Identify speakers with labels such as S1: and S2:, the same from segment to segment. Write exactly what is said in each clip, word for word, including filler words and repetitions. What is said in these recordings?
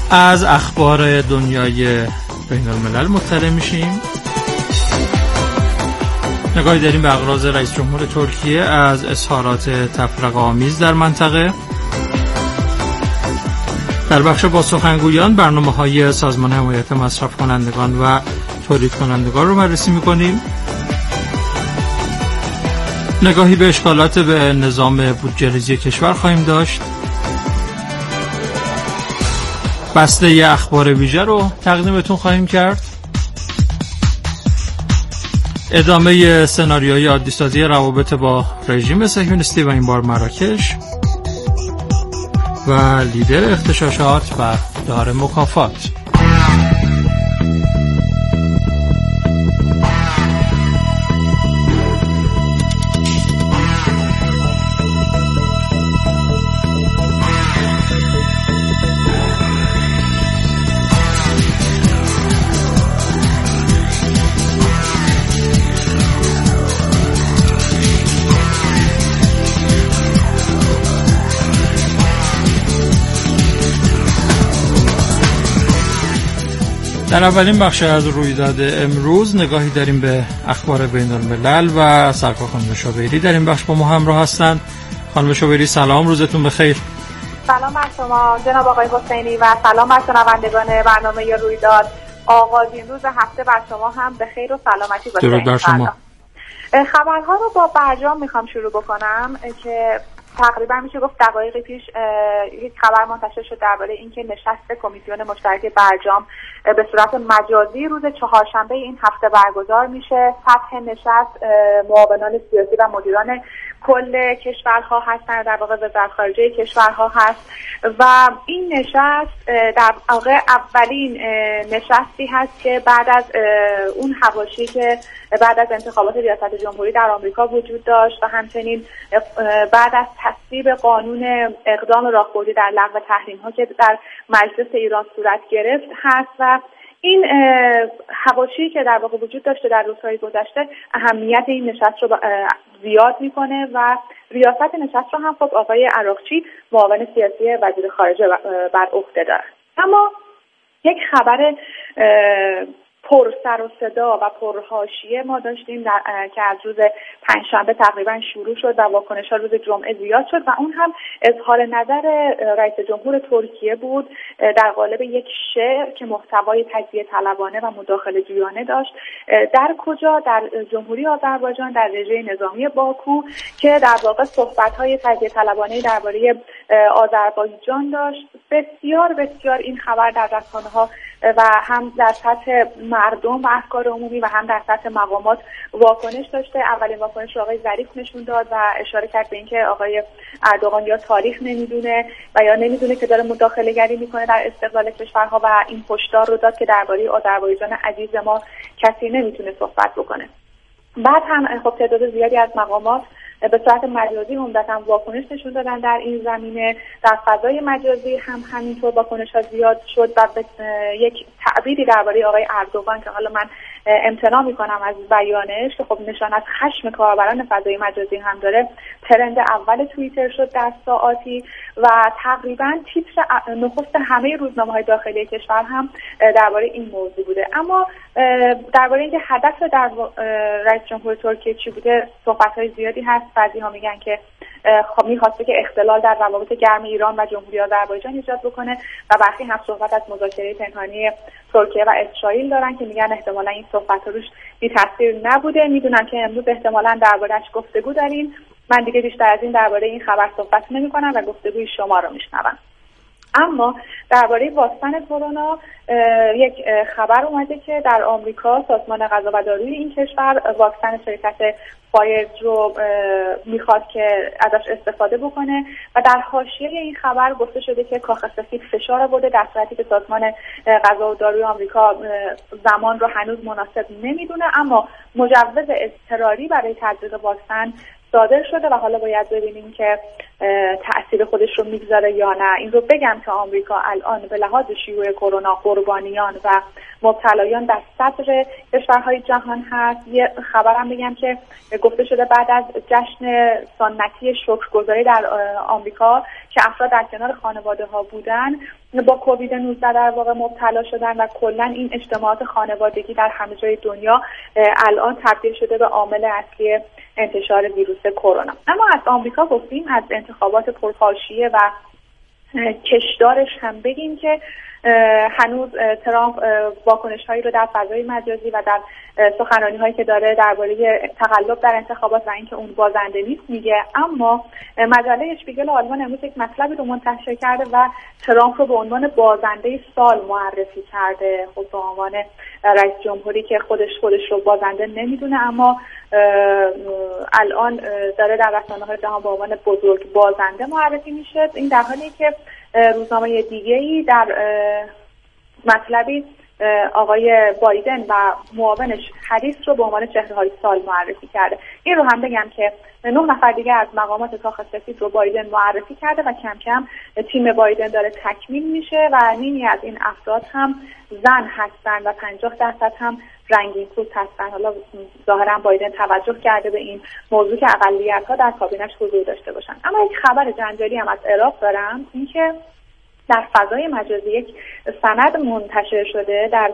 S1: از اخبار دنیای بین الملل مطلع میشیم. نگاهی داریم به اغراض رئیس جمهور ترکیه از اظهارات تفرقه آمیز در منطقه. در بخش با سخنگویان برنامه‌های سازمان حمایت مصرف کنندگان و تولید کنندگان رو بررسی می‌کنیم. نگاهی به اشکالات به نظام بودجه‌ریزی کشور خواهیم داشت. بسته اخبار ویژه رو تقدیمتون خواهیم کرد. ادامه سناریوی عادی‌سازی روابط با رژیم صهیونیستی و این بار مراکش و لیدر اغتشاشات و دار مکافات. در اولین بخش از رویداد امروز نگاهی داریم به اخبار بین الملل و سرکار خانم شوبیری در این بخش با ما همراه هستند. خانم شوبیری سلام، روزتون بخیر.
S2: سلام بر شما جناب آقای حسینی و سلام بر شنوندگان برنامه رویداد. آغازین روز هفته بر شما هم به خیر و سلامتی باشه.
S1: درود بر شما.
S2: خبرها رو با برجام میخوام شروع بکنم که تقریبا میشه گفت دقایقی پیش یک خبر منتشر شد درباره اینکه نشست کمیسیون مشترک برجام به صورت مجازی روز چهارشنبه این هفته برگزار میشه. سطح نشست معاونان سیاسی و مدیران کل کشورها هستن، در واقع وزارت خارجه کشورها هست و این نشست در واقع اولین نشستی هست که بعد از اون حواشی که بعد از انتخابات ریاست جمهوری در آمریکا وجود داشت و همچنین بعد از تصویب قانون اقدام راهبردی در لغو تحریم‌ها که در مجلس ایران صورت گرفت هست و این حواشی که در واقع وجود داشته در روزهای گذشته اهمیت این نشست رو زیاد میکنه و ریاست نشست رو هم خب آقای عراقچی معاون سیاسی وزیر خارجه بر عهده داره. اما یک خبر پر سر و صدا و پرحاشیه ما داشتیم در که از روز پنجشنبه تقریبا شروع شد و واکنش‌ها روز جمعه زیاد شد و اون هم اظهار نظر رئیس جمهور ترکیه بود در قالب یک شعر که محتوای تجزیه طلبانه و مداخله جویانه داشت. در کجا؟ در جمهوری آذربایجان در رژه نظامی باکو که در واقع صحبت‌های تجزیه طلبانه درباره آذربایجان داشت. بسیار بسیار این خبر در رسانه‌ها و هم در سطح مردم و افکار عمومی و هم در سطح مقامات واکنش داشته. اولین واکنش رو آقای ظریف نشون داد و اشاره کرد به اینکه آقای اردوغان یا تاریخ نمیدونه و یا نمیدونه که داره مداخله گری میکنه در استقلال کشورها و این هشدار رو داد که درباره آذربایجان عزیز ما کسی نمیتونه صحبت بکنه. بعد هم خب تعداد زیادی از مقامات به صورت مجازی عمدتاً واکنش نشون دادن در این زمینه. در فضای مجازی هم همینطور واکنش‌ها زیاد شد و یک تعبیری درباره آقای اردوغان که حالا من امتناع میکنم از بیانش که خب نشان از خشم کاربران فضای مجازی هم داره، ترند اول توییتر شد در ساعاتی و تقریبا تیتر نخست همه روزنامه‌های داخلی کشور هم درباره این موضوع بوده. اما درباره اینکه هدف در رئیس جمهور ترکیه چی بوده صحبت‌های زیادی هست. بعضی‌ها میگن که خب می‌خواسته که اختلال در روابط گرم ایران و جمهوری آذربایجان ایجاد بکنه و برخی هم صحبت از مذاکره پنهانی ترکیه و اسرائیل دارن که میگن احتمالاً این صحبت‌ها روش بی تاثیر نبوده. میدونم که امروز احتمالاً درباره‌اش گفتگو دارین. من دیگه بیشتر از این درباره این خبر صحبت نمی‌کنم و گفتگوی شما رو میشنوم. اما درباره واکسن کرونا یک خبر اومده که در آمریکا سازمان غذا و داروی این کشور واکسن شرکت فایزر رو میخواد که ازش استفاده بکنه و در حاشیه این خبر گفته شده که کاخ سفید فشار آورده در صورتی که سازمان غذا و داروی آمریکا زمان رو هنوز مناسب نمیدونه، اما مجوز اضطراری برای تزریق واکسن صادر شده و حالا باید ببینیم که تأثیر خودش رو میگذاره یا نه. این رو بگم که آمریکا الان به لحاظ شیوع کرونا قربانیان و مبتلایان در صدر کشورهای جهان هست. یه خبرم بگم که گفته شده بعد از جشن سنتی شکرگزاری در آمریکا که افراد در کنار خانواده ها بودن با کووید نوزده در واقع مبتلا شدن و کلا این اجتماعات خانوادگی در همه جای دنیا الان تبدیل شده به عامل اصلی انتشار ویروس کرونا. اما از آمریکا گفتیم، از انتخابات پرحاشیه و کشدارش هم بگیم که هنوز ترامپ واکنش هایی رو در فضای مجازی و در سخنرانی هایی که داره درباره تقلب در انتخابات و اینکه اون بازنده نیست میگه. اما مجله اشپیگل آلمان امروز یک مطلبی رو منتشر کرده و ترامپ رو به عنوان بازنده سال معرفی کرده. خب به عنوان رئیس جمهوری که خودش خودش رو بازنده نمیدونه، اما الان داره در رسانه‌های جهان به عنوان بزرگ بازنده معرفی میشه. این در حالی که روزنامه دیگه‌ای در مطلبی آقای بایدن و معاونش هریس رو به عنوان چهره‌های سال معرفی کرده. این رو هم بگم که نه نفر دیگه از مقامات کاخ سفید رو بایدن معرفی کرده و کم کم تیم بایدن داره تکمیل میشه و نیمی از این افراد هم زن هستن و پنجاه درصد هم رنگین پوست هستن. حالا ظاهرا بایدن توجه کرده به این موضوع که اقلیت‌ها در کابینش حضور داشته باشن. اما یک خبر جنجالی هم از عراق دارم، اینکه در فضای مجازی یک سند منتشر شده در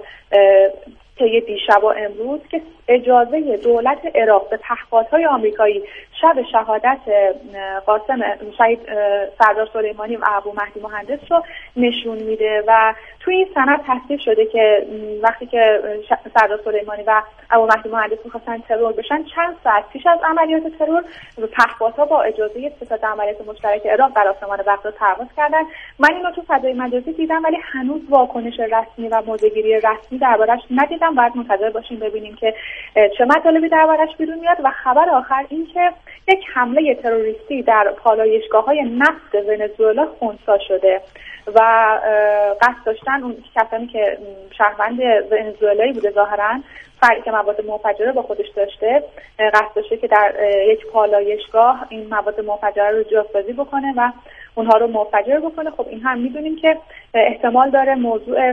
S2: طی دیشب و امروز که اجازه دولت عراق به پهپادهای آمریکایی شب شهادت قاسم شهید سردار سلیمانی و ابو مهدی مهندس رو نشون میده و توی این سند تصدیق شده که وقتی که سردار سلیمانی و ابو مهدی مهندس می‌خواستن ترور بشن، چند ساعت پیش از عملیات ترور پهپادها با اجازه ستاد عملیات مشترک عراق در آسمان بغداد پرواز کردن. من اینو تو فضای مجازی دیدم ولی هنوز واکنش رسمی و موضع‌گیری رسمی دربارش ندیدم. باید منتظر باشیم ببینیم که چه مطالبی دربارش بیرون میاد. و خبر آخر این که یک حمله تروریستی در پالایشگاه‌های نفت ونزوئلا خنثی شده و قصد داشتن اون کسانی که شهروند ونزوئلایی بوده ظاهراً فردی که مواد منفجره با خودش داشته قصد داشته که در یک پالایشگاه این مواد منفجره رو جاسازی بکنه و اونها رو منفجر بکنه. خب این هم میدونیم که احتمال داره موضوع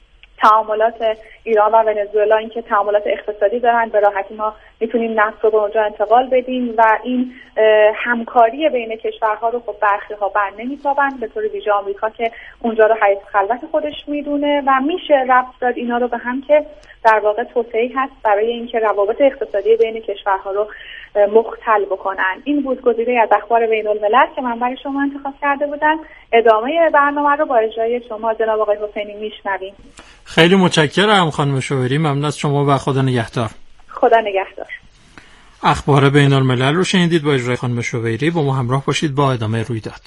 S2: تعاملات ایران و ونزوئلا، این که تعاملات اقتصادی دارن، به راحتی ما میتونیم نفت رو به اونجا انتقال بدیم و این همکاری بین کشورها رو خب برخی ها بر نمیتابند، به طور ویژه آمریکا که اونجا رو حیث خلوت خودش میدونه و میشه ربط داد اینا رو به هم که در واقع توسعه‌ای هست برای اینکه روابط اقتصادی بین کشورها رو مختل بکنن. این بود گزیده از اخبار بین الملل که من برای شما انتخاب کرده بودم. ادامه برنامه رو با اجرای شما جناب آقای حسینی میشنویم.
S1: خیلی متشکرم خانم شوبری، ممنون از شما و خدا نگهدار.
S2: خدا نگهدار.
S1: اخبار بین الملل رو شنیدید با اجرای خانم شوبری. با ما همراه باشید با ادامه رویداد.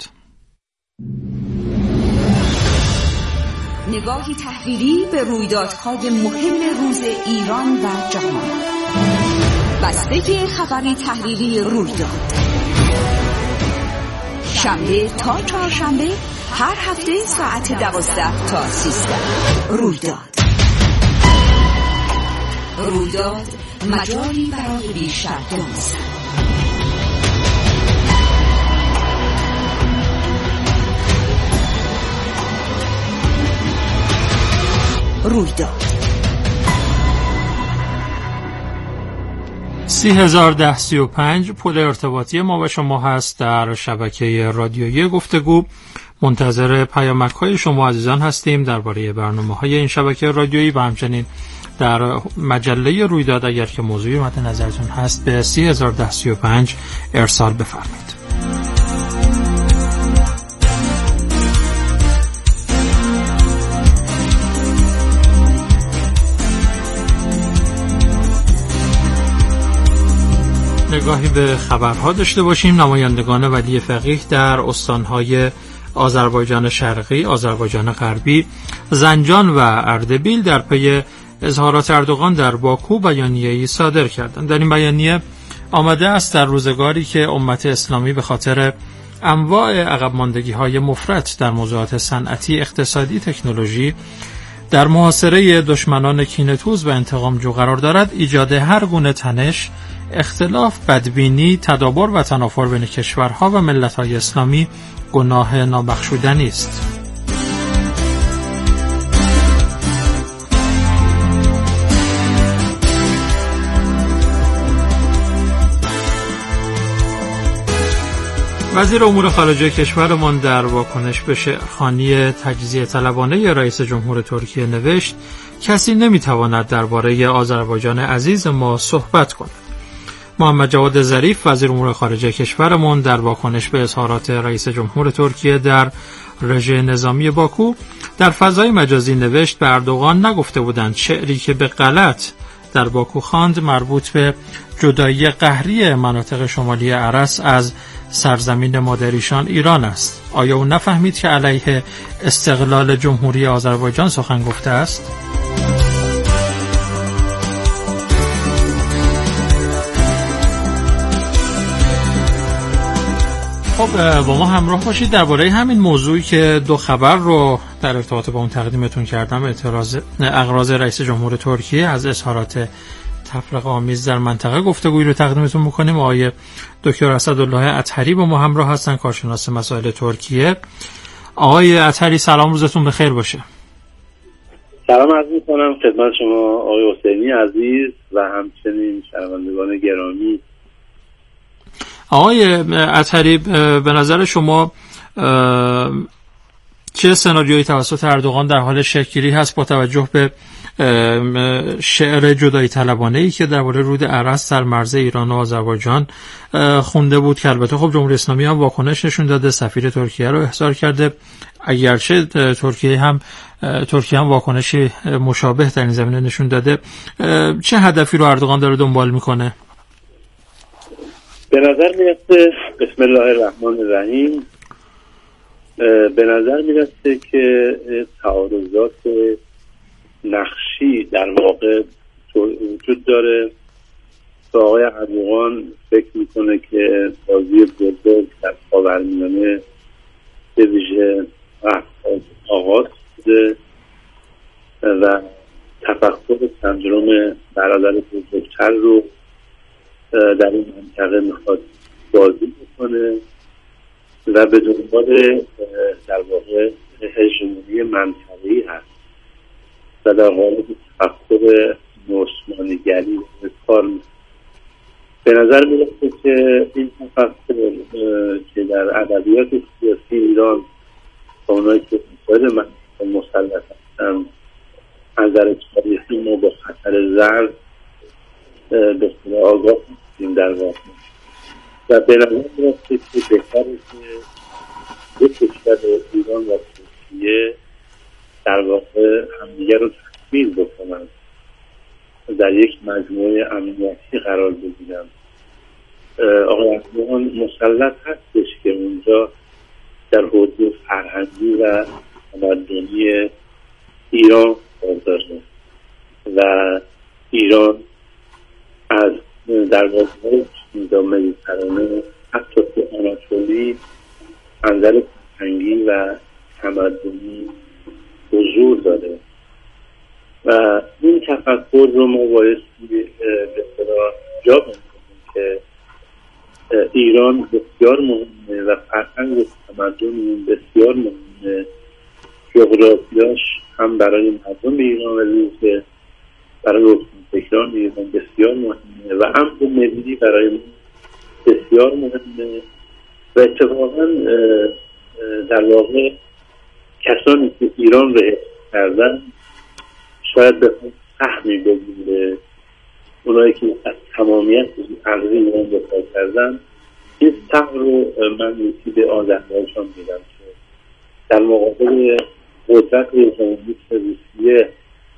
S3: نگاهی تحلیلی به رویدادهای مهم روز ایران و جهان. بستگی خبری تحلیلی رویداد. شنبه تا چهارشنبه هر هفته ساعت دوازده تا سیزده. رویداد. رویداد مجالی برای بیشتر دانستن. رویداد
S1: سی هزار ده سی و پنج پول ارتباطی ما و شما هست در شبکه رادیویی گفتگو. منتظر پیامک های شما عزیزان هستیم درباره برنامه های این شبکه رادیویی و همچنین در مجله رویداد اگر که موضوعی مد نظرتون هست به سی هزار ده سی و پنج ارسال بفرمایید. نگاهی به خبرها داشته باشیم. نمایندگان ولی فقیه در استانهای آذربایجان شرقی، آذربایجان غربی، زنجان و اردبیل در پی اظهارات اردوغان در باکو بیانیه‌ای صادر کردند. در این بیانیه آمده است در روزگاری که امت اسلامی به خاطر انواع عقب ماندگی‌های مفرط در موضوعات صنعتی، اقتصادی، تکنولوژی در محاصره دشمنان کینه‌توز و انتقامجو قرار دارد، ایجاد هر گونه تنش، اختلاف، بدبینی، تدابر و تنافر بین کشورها و ملت‌های اسلامی گناه نابخشودنی است. وزیر امور خارجه کشورمان در واکنش به شعرخوانی تجزیه طلبانه رئیس جمهور ترکیه نوشت کسی نمیتواند درباره آذربایجان عزیز ما صحبت کند. محمد جواد ظریف وزیر امور خارجه کشورمان در واکنش به اظهارات رئیس جمهور ترکیه در رژه نظامی باکو در فضای مجازی نوشت به اردوغان نگفته بودند شعری که به غلط در باکو خواند مربوط به جدایی قهری مناطق شمالی ارس از سرزمین مادریشان ایران است. آیا او نفهمید که علیه استقلال جمهوری آذربایجان سخن گفته است؟ خب با ما همراه باشید درباره همین موضوعی که دو خبر رو در ارتباط با اون تقدیمتون کردم، اعتراض اغراض رئیس جمهور ترکیه از اظهارات تفرقه آمیز در منطقه گفتگویی رو تقدیمتون میکنیم. آقای دکتر اسدالله اطهری با ما همراه هستن، کارشناس مسائل ترکیه. آقای اطهری سلام، روزتون بخیر باشه.
S4: سلام عرض میکنم خدمت شما آقای حسینی عزیز و همچنین شنوندگان گرامی.
S1: آقای اطهری به نظر شما چه سناریویی توسط اردوغان در حال شکل‌گیری هست با توجه به شعر جدایی طلبانه‌ای که درباره رود ارس در مرز ایران و آذربایجان خونده بود که البته خب جمهوری اسلامی هم واکنش نشون داده، سفیر ترکیه رو احضار کرده، اگرچه ترکیه هم ترکیه هم واکنشی مشابه در این زمینه نشون داده. چه هدفی رو اردوغان داره دنبال میکنه؟
S4: به نظر میرسه بسم الله الرحمن الرحیم به نظر میرسه که تعارضات نقشی در واقع وجود داره که آقای اردوغان فکر میکنه که بازی بزرگ در خاورمیانه به ویژه آغاز شده و تفکر سندروم برادر بزرگتر رو در این منطقه میخواد بازی بکنه و به دنبال در واقع هژمونی منطقه‌ای هست و در قالب تفکر عثمانیگری کار میکنه. به نظر میرسه که این تفکر که در ادبیات سیاسی ایران با اونایی که مقابل منطقه مسلط هستن از نظر تاریخی ما با خطر زرد به اصطلاح آگاه هستیم در واقع و به نظر میرسه که بهتره که دو کشور ایران و ترکیه در واقع همدیگر رو تکمیل بکنن، در یک مجموعه امنیتی قرار بگیرن. آقای اردوغان مسلط هستش که اونجا در حوزه فرهنگی و تمدنی ایران کار داره و ایران از در واقع مدیترانه حتی تو آناتولی منظر فرهنگی و تمدنی حضور داره و این تفکر رو ما باید به اصطلاح جا بکنیم که ایران بسیار مهمه و فرهنگ و تمدن بسیار مهمه، جغرافیاش هم برای مردم ایران و که برای روشنفکران ایران بسیار مهمه و امن ملی برای ما بسیار مهمه و اتفاقا در واقع کسانی که ایران رو حفظ کردن شاید به سهمی بگیره اونایی که از تمامیت ارضی ایران دفاع کردن. این سهم رو من یکی به آذربایجان میدم که در مقابل قدرت جمهوری روسیه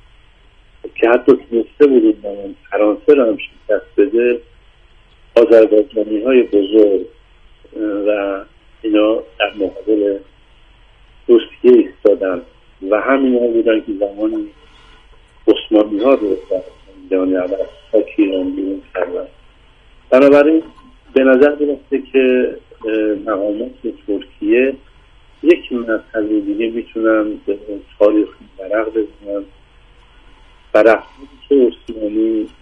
S4: که حتی تونسته بود من فرانسه رو هم شکست بده، آذربایجانی های بزرگ و اینا در مقابل روسیه ایستادن و همین ها بودن که زمانی عثمانی ها رو در جهان اول تا ایران بیرون کردن. بنابراین به نظر میرسه که مقامات ترکیه یک مسئله دیگه میتونن به تاریخ ورق بزنن و رفتاری که عثمانی و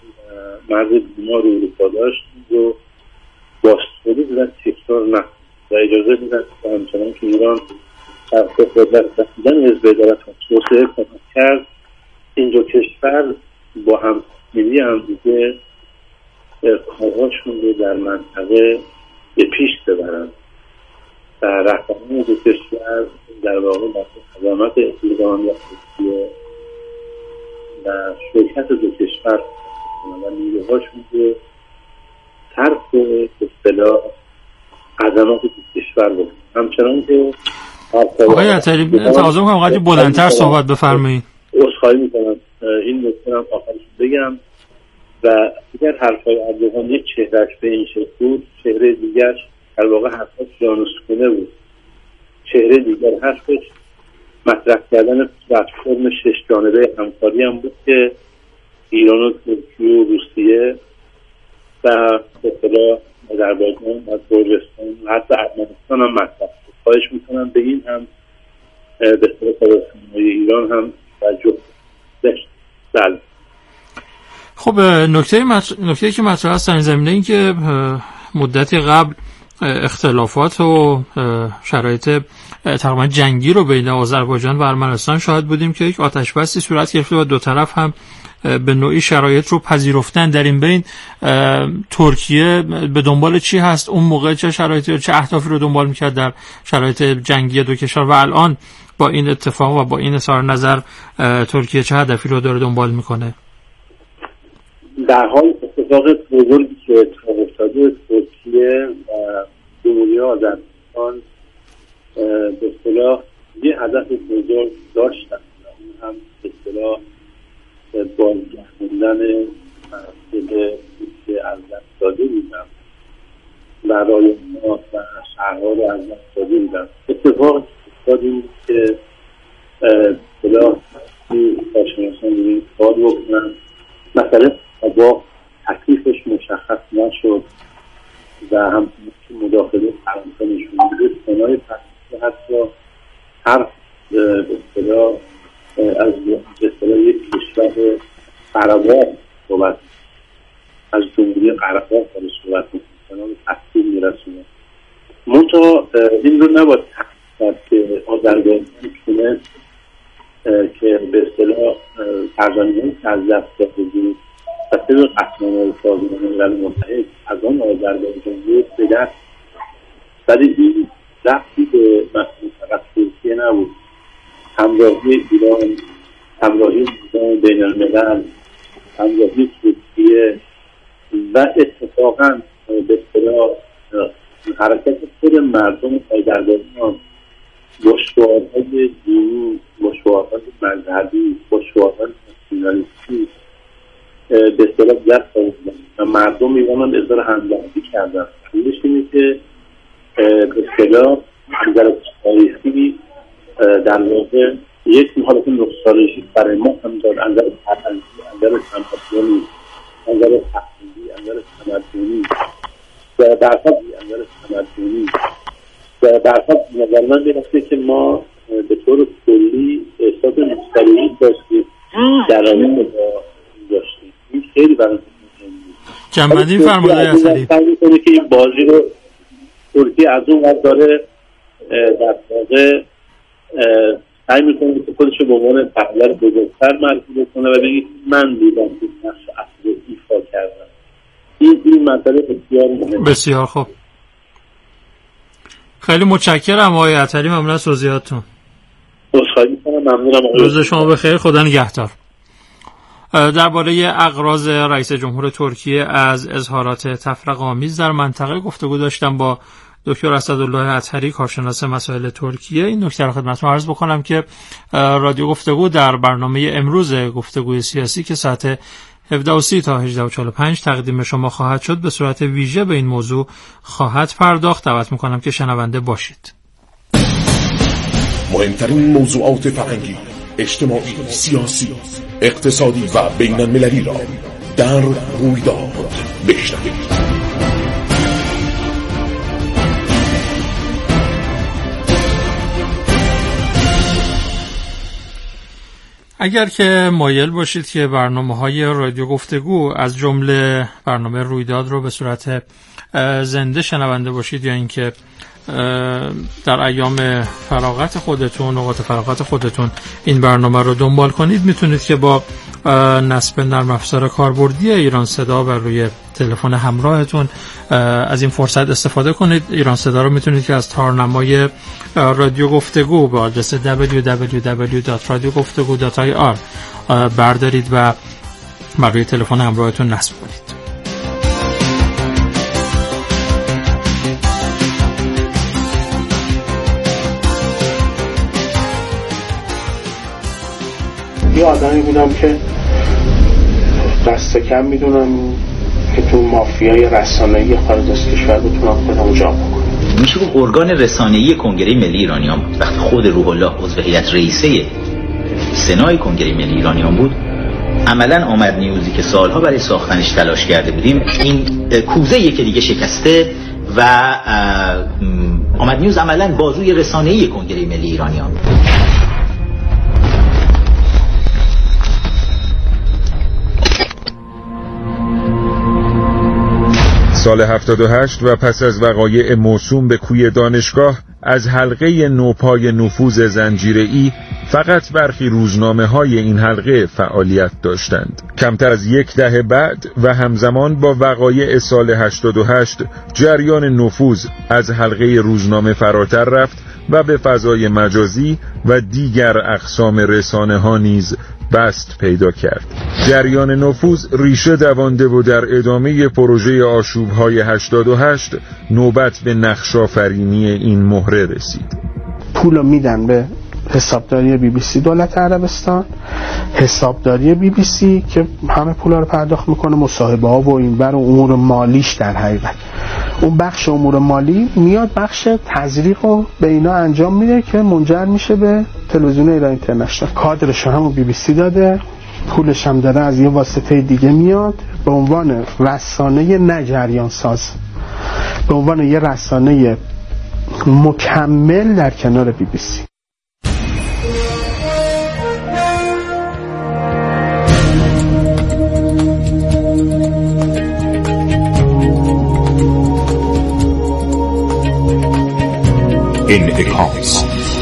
S4: مرز بیمار اروپا داشت رو بازتولید و تکرار نکنه و اجازه میدن که همچنان که ایران در قدرت رسیدن حزب عدالت و توسعه کمک کرد، این دو کشور با هم ملی هم دیگه کارهاشون رو در منطقه به پیش ببرن و رهبران دو کشور در واقع در خدمت ایران و ترکیه و شرکت دو کشور و نیروهاشون رو طرف به اصطلاح عظمات دو کشور بکنن. همچنان که
S1: آقای عطاری تقاضا می‌کنم قدری بلندتر صحبت بفرمایید.
S4: عذرخواهی می‌کنم این نکته هم آخرش بگم. و دیگر حرفای اردوغان یک چهرهش به این شکل بود، چهره دیگر در واقع حرفاش جانسکونه بود. چهره دیگر حرفش مطرح کردن پلتفرم شش جانبه همکاری هم بود که ایران و ترکیه و روسیه و به اصطلاح آذربایجان و گرجستان و حتی ارمنستان هم مطرح بود. خواهش میکنم به این هم به اصطلاح سازمان‌های ایران هم توجه داشت. بله.
S1: خب نکته مط... نکته که مطرح است در این زمینه این که مدتی قبل اختلافات و شرایط تقریبا جنگی رو بین آذربایجان و ارمنستان شاهد بودیم که یک آتش‌بسی صورت گرفته و دو طرف هم به نوعی شرایط رو پذیرفتن. در این بین ترکیه به دنبال چی هست؟ اون موقع چه شرایطی و چه اهدافی رو دنبال میکرد در شرایط جنگی دو کشور و الان با این اتفاق و با این اظهار نظر ترکیه چه هدفی رو داره دنبال میکنه؟
S4: در حال اتفاق بزرگی که اتفاق افتاده، ترکیه و جمهوری آذربایجان به اصطلاح یه هدف بزرگ داشتن، اون هم به اصطلاح بازگردوندن مسئله که از دست داده بودن و رایانات و شهرها رو از دست داده بودن. اتفاق افتاد این که به اصطلاح کارشناسان این کار بکنن، مثلا با تکلیفش مشخص نشد و هم مداخله فرانسه نشون میده، سنای فرانسه حتی هر به اصطلاح از به اصطلاح یک کشور قره‌باغ صحبت از جمهوری قره‌باغ داره صحبت میکنه، به تحصیل میرسونه. منتها این رو نباید تحصیل که آذربایجان تونه که به اصطلاح سرزمین‌هایی که از دست داده بود و طبق قطعنامه‌های سازمان ملل متحد از آن آذربایجان بود به دست، ولی این ربطی به مسئله فقط ترکیه نبود، همراهی ایران، همراهی نظام بین الملل، همراهی ترکیه و اتفاقا به اصطلاح حرکت خود مردم آذربایجان با شعارهای دینی، با شعارهای مذهبی، با شعارهای ناسیونالیستی به اصطلاح دست آوردن و مردم ایران اظهار همدردی کردن. دلیلش اینه که به اصطلاح نظر تاریخی در واقع یک حالت نوستالژیک برای ما هم داد، نظر فرهنگی، نظر تمدنی، نظر تحصیلی، نظر تمدنی و برخلاف نظر تمدنی و برخلاف نظر من میرسه که ما به طور کلی احساس نوستالژیک داشتیم در رابطه با داشتیم. این خیلی برای
S1: جنبندی فرموده اثری
S4: سعی می‌کنه که این بازی رو ترکیه از اون قد داره در واقع سعی میکنه که خودش رو به عنوان پهلوان بزرگتر معرفی بکنه و بگه من دیدم که نقش اصلی رو ایفا کردم. این این مسئله بسیار مهمه.
S1: بسیار خوب، خیلی متشکرم آقای عطاری، ممنون از توضیحاتتون.
S4: عذرخواهی می‌کنم. ممنونم آقای.
S1: روز شما بخیر، خدا نگهدار. درباره اغراض رئیس جمهور ترکیه از اظهارات تفرقه‌آمیز در منطقه گفتگو داشتم با دکتر اسدالله عطاری، کارشناس مسائل ترکیه. این نکته را خدمتتون عرض بکنم که رادیو گفتگو در برنامه امروز گفتگوی سیاسی که ساعت هفده و سی تا هجده و چهل و پنج تقدیم شما خواهد شد به صورت ویژه به این موضوع خواهد پرداخت. دعوت میکنم که شنونده باشید.
S5: مهمترین موضوعات فرهنگی، اجتماعی، سیاسی، اقتصادی و بین المللی را در رویداد بشنوید.
S1: اگر که مایل باشید که برنامه‌های رادیو گفتگو از جمله برنامه رویداد رو به صورت زنده شنونده باشید یا اینکه در ایام فراغت خودتون، اوقات فراغت خودتون این برنامه رو دنبال کنید، میتونید که با نصب نرم افزار کاربردی ایران صدا بر روی تلفن همراهتون از این فرصت استفاده کنید. ایران صدا رو میتونید که از تارنمای رادیو گفتگو به آدرس دبلیو دبلیو دبلیو دات رادیو گفتگو دات آی آر بردارید و بر روی تلفن همراهتون نصب کنید.
S6: یه آدمی بودم که دست کم میدونم که تو مافیای رسانه‌ای خارج از کشور بتونم خودم جا بکنم.
S7: میشه گفت ارگان رسانه‌ای کنگره ملی ایرانیان بود. وقتی خود روح الله عضو هیئت رئیسه سنای کنگره ملی ایرانیان بود، عملاً آمد نیوزی که سالها برای ساختنش تلاش کرده بودیم، این کوزه یکی دیگه شکسته و آمد نیوز عملاً بازوی رسانه‌ای کنگره ملی ایرانیان بود.
S8: سال هفتاد و هشت و پس از وقایع موسوم به کوی دانشگاه، از حلقه نوپای نفوذ زنجیره‌ای فقط برخی روزنامه‌های این حلقه فعالیت داشتند. کمتر از یک دهه بعد و همزمان با وقایع سال هشتاد و هشت، جریان نفوذ از حلقه روزنامه فراتر رفت و به فضای مجازی و دیگر اقسام رسانه‌ها نیز بست پیدا کرد. جریان نفوذ ریشه دوانده و در ادامه پروژه آشوب‌های هشتاد و هشت نوبت به نقش‌آفرینی این مهره رسید.
S6: پولو میدن به حسابداری بی بی سی دولت عربستان، حسابداری بی بی سی که همه پولا رو پرداخت میکنه، مصاحبه ها و این بر امور مالیش در حقیقت. اون بخش امور مالی میاد بخش تزریق رو به اینا انجام میده که منجر میشه به تلویزیون ایران اینترنشنال. کادرش هم بی بی سی داده، پولش هم داره از یه واسطه دیگه میاد به عنوان رسانه نه جریان ساز، به عنوان یه رسانه مکمل در کنار بی بی سی.
S5: انعکاس.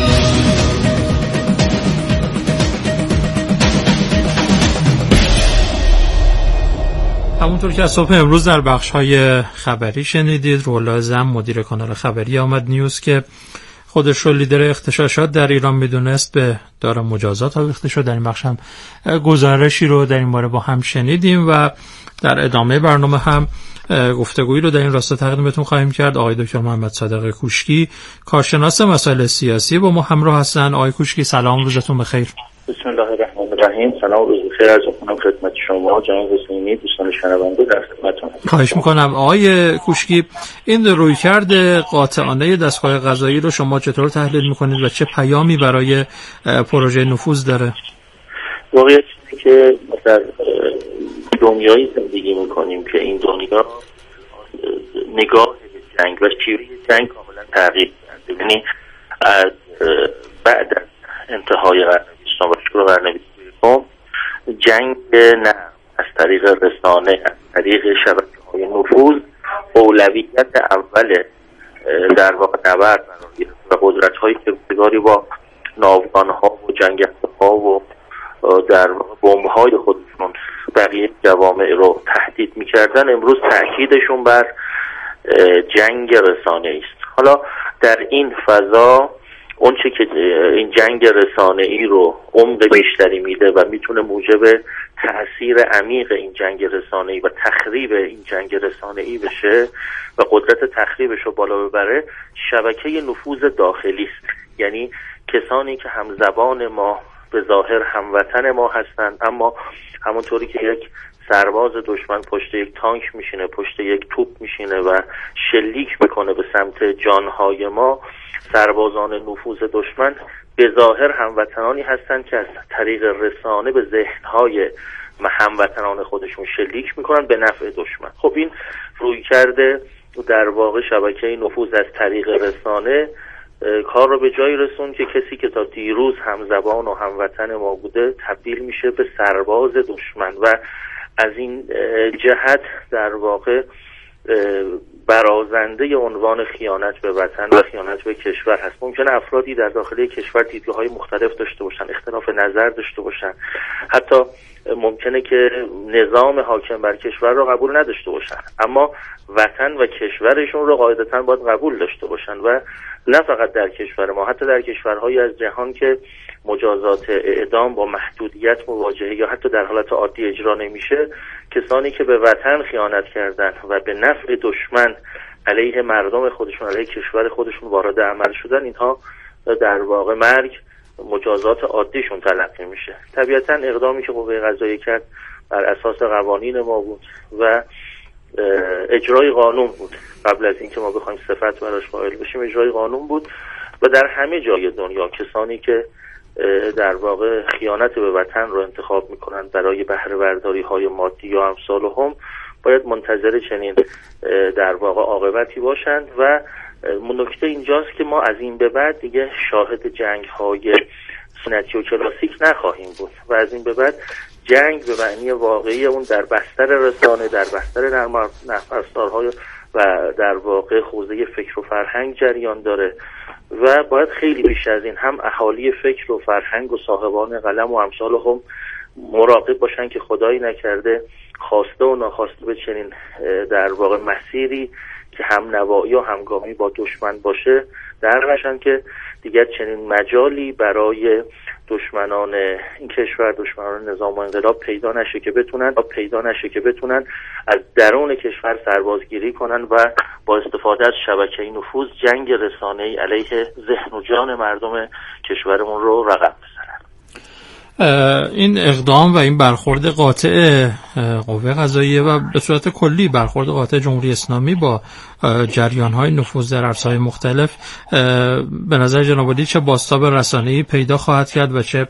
S1: همونطور که از صبح امروز در بخش‌های خبری شنیدید، رولا زم مدیر کانال خبری آمد نیوز که خودش رو لیدر اغتشاشات در ایران میدونست، به دار مجازات آویخته شد. در این بخش هم گزارشی رو در این باره با هم شنیدیم و در ادامه برنامه هم گفتگویی رو در این راستا تقدیم بهتون خواهیم کرد. آقای دکتر محمد صادق کوشکی، کارشناس مسائل سیاسی، با ما همراه هستن. آقای کوشکی سلام، روزتون بخیر.
S4: بسم الله الرحمن الرحیم. سلام، روز بخیر عرض می‌کنم خدمت شما جناب حسینی، دوستان شنونده در خدمتتون.
S1: خواهش می‌کنم. آقای کوشکی، این رویکرد قاطعانه دستگاه قضایی رو شما چطور تحلیل می‌کنید و چه پیامی برای پروژه نفوذ داره؟
S4: واقعیت اینه که در دنیایی زندگی می‌کنیم که این دنیا نگاه به جنگ و شیوه جنگ کاملا تغییر کرده. یعنی از بعد از انتهای قرن بیستم و شروع قرن بیست و یکم جنگ نه از طریق رسانه، از طریق شبکه‌های نفوذ اولویت اول در واقع نبرد قرار گرفت و قدرت‌های کردگاری با ناوگان‌ها و جنگنده‌ها و در واقع بمب‌های خودشون بقیه جوامع رو تهدید می‌کردن. امروز تأکیدشون بر جنگ رسانه‌ای است. حالا در این فضا اون چه که این جنگ رسانه‌ای رو عمق بیشتری میده و میتونه موجب تأثیر عمیق این جنگ رسانه‌ای و تخریب این جنگ رسانه‌ای بشه و قدرت تخریبش رو بالا ببره، شبکه نفوذ داخلی است. یعنی کسانی که همزبان ما، به ظاهر هموطن ما هستند، اما همونطوری که یک سرباز دشمن پشت یک تانک میشینه، پشت یک توپ میشینه و شلیک میکنه به سمت جانهای ما، سربازان نفوذ دشمن به ظاهر هموطنانی هستند که از طریق رسانه به ذهنهای هموطنان خودشون شلیک میکنن به نفع دشمن. خب این روی کرده در واقع شبکه نفوذ از طریق رسانه
S9: کار رو به جایی رسون که کسی که تا دیروز همزبان و هموطن ما بوده تبدیل میشه به سرباز دشمن و از این جهت در واقع برازنده عنوان خیانت به وطن و خیانت به کشور هست. ممکنه افرادی در داخل کشور دیدگاه‌های مختلف داشته باشن، اختلاف نظر داشته باشن، حتی ممکنه که نظام حاکم بر کشور رو قبول نداشته باشن، اما وطن و کشورشون رو قاعدتاً باید قبول داشته باشن و نه فقط در کشور ما، حتی در کشورهای از جهان که مجازات اعدام با محدودیت مواجهه یا حتی در حالت عادی اجرا نمیشه، کسانی که به وطن خیانت کردن و به نفع دشمن علیه مردم خودشون، علیه کشور خودشون وارد عمل شدن، اینها در واقع مرگ مجازات عادیشون تلقی میشه. طبیعتا اقدامی که قوه قضاییه کرد بر اساس قوانین ما بود و اجرای قانون بود. قبل از اینکه ما بخوایم صفت براش قائل بشیم اجرای قانون بود و در همه جای دنیا کسانی که در واقع خیانت به وطن رو انتخاب میکنن برای بهره برداری های مادی یا امثالهم باید منتظر چنین در واقع عاقبتی باشند و نکته اینجاست که ما از این به بعد دیگه شاهد جنگ های سنتی و کلاسیک نخواهیم بود و از این به بعد جنگ به معنی واقعی اون در بستر رسانه، در بستر نرم افزارهای و در واقع حوزه فکر و فرهنگ جریان داره و باید خیلی بیش از این هم اهالی فکر و فرهنگ و صاحبان قلم و امثالهم مراقب باشن که خدایی نکرده خواسته و ناخواسته به چنین در واقع مسیری که هم نوایی و همگامی با دشمن باشه در نشن که دیگر چنین مجالی برای دشمنان این کشور، دشمنان نظام و انقلاب پیدا نشه که بتونن پیدا نشه که بتونن از درون کشور سربازگیری کنن و با استفاده از شبکه نفوذ جنگ رسانه‌ای علیه ذهن و جان مردم کشورمون رو رقم بزنن.
S1: این اقدام و این برخورد قاطع قوه قضاییه و به صورت کلی برخورد قاطع جمهوری اسلامی با جریان‌های نفوذ در عرصه‌های مختلف به نظر جناب عالی چه بازتاب رسانه‌ای پیدا خواهد کرد و چه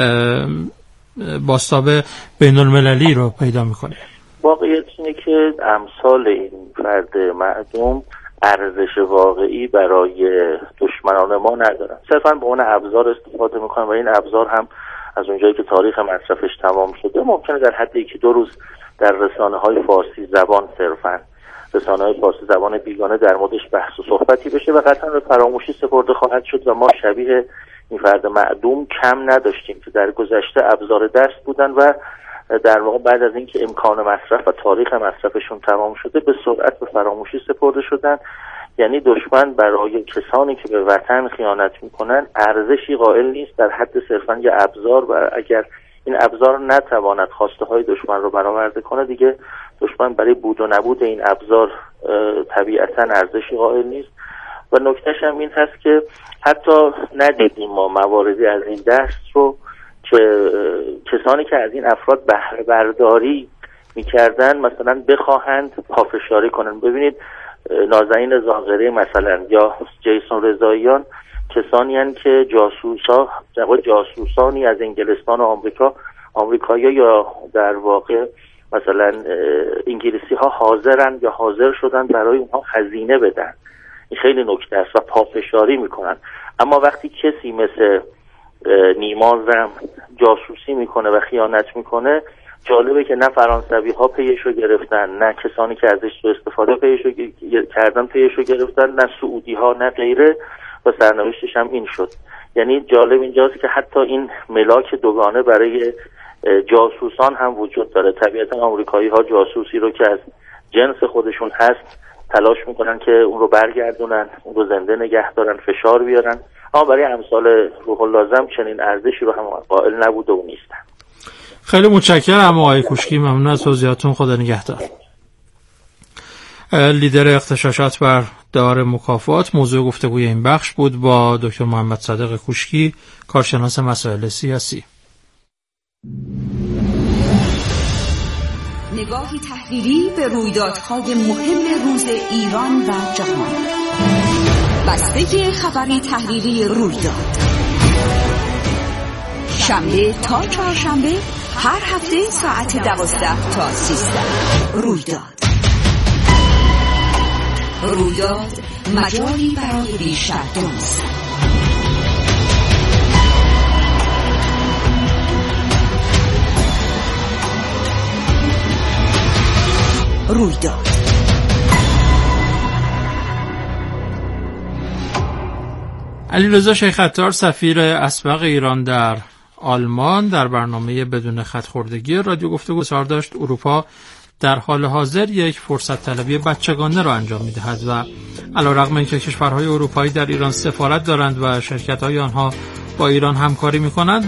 S1: بازتاب بین‌المللی رو پیدا می‌کنه؟
S9: واقعیت اینه که امثال این فرد معدوم ارزش واقعی برای دشمنان ما ندارن، صرفاً به اون ابزار استفاده می‌کنن و این ابزار هم از اونجایی که تاریخ مصرفش تمام شده ممکنه در حد یکی دو روز در رسانه‌های فارسی زبان صرفاً رسانه‌های فارسی زبان بیگانه در موردش بحث و صحبتی بشه و قطعاً به فراموشی سپرده خواهد شد و ما شبیه این فرد معدوم کم نداشتیم که در گذشته ابزار دست بودن و در واقع بعد از اینکه امکان مصرف و تاریخ مصرفشون تمام شده به سرعت به فراموشی سپرده شدن. یعنی دشمن برای کسانی که به وطن خیانت میکنن ارزشی قائل نیست در حد صرفاً یه ابزار و اگر این ابزار نتواند خواسته های دشمن رو برآورده کنه دیگه دشمن برای بود و نبود این ابزار طبیعتاً ارزشی قائل نیست. و نکتهش هم این هست که حتی ندیدیم ما مواردی از این دست رو که کسانی که از این افراد بهره برداری میکردن مثلا بخواهند پافشاری کنن. ببینید نازنین زاغری مثلا یا جیسون رضاییان کسانی هستند که جاسوسا جاسوسانی از انگلستان و آمریکا آمریکایی یا در واقع مثلا انگلیسی ها حاضرن یا حاضر شدن برای اونها خزینه بدن. این خیلی نکته است و پافشاری میکنن. اما وقتی کسی مثل نیما زم جاسوسی میکنه و خیانت میکنه جالبه که نه فرانسوی ها پیشو گرفتن، نه کسانی که ازش سوء استفاده پیشو کردن پیشو گرفتن، نه سعودی ها نه غیره و سرنوشتش هم این شد. یعنی جالب اینجاست که حتی این ملاک دوگانه برای جاسوسان هم وجود داره. طبیعتا آمریکایی ها جاسوسی رو که از جنس خودشون هست تلاش میکنن که اون رو برگردونن، اون رو زنده نگه دارن، فشار بیارن، اما برای امثال روح الله زم چنین ارزشی رو هم قائل نبوده و نیستن.
S1: خیلی متشکرم آقای کوشکی، ممنون از توضیحاتون. خدا نگهدار. لیدر اغتشاشات بر دار مکافات موضوع گفتگوی این بخش بود با دکتر محمد صادق کوشکی، کارشناس مسائل سیاسی.
S3: نگاهی تحلیلی به رویدادهای مهم روز ایران و جهان. بسته خبری تحلیلی رویداد شنبه تا چهارشنبه هر هفته ساعت دوازده تا سیزده. رویداد رویداد مجالی برای بیشتر دانستن. رویداد
S1: علیرضا شیخ عطار سفیر اسبق ایران در آلمان در برنامه بدون خط‌خوردگی رادیو گفتگو اظهار داشت اروپا در حال حاضر یک فرصت طلبی بچگانه را انجام می‌دهد و علیرغم اینکه کشورهای اروپایی در ایران سفارت دارند و شرکت‌های آنها با ایران همکاری می‌کنند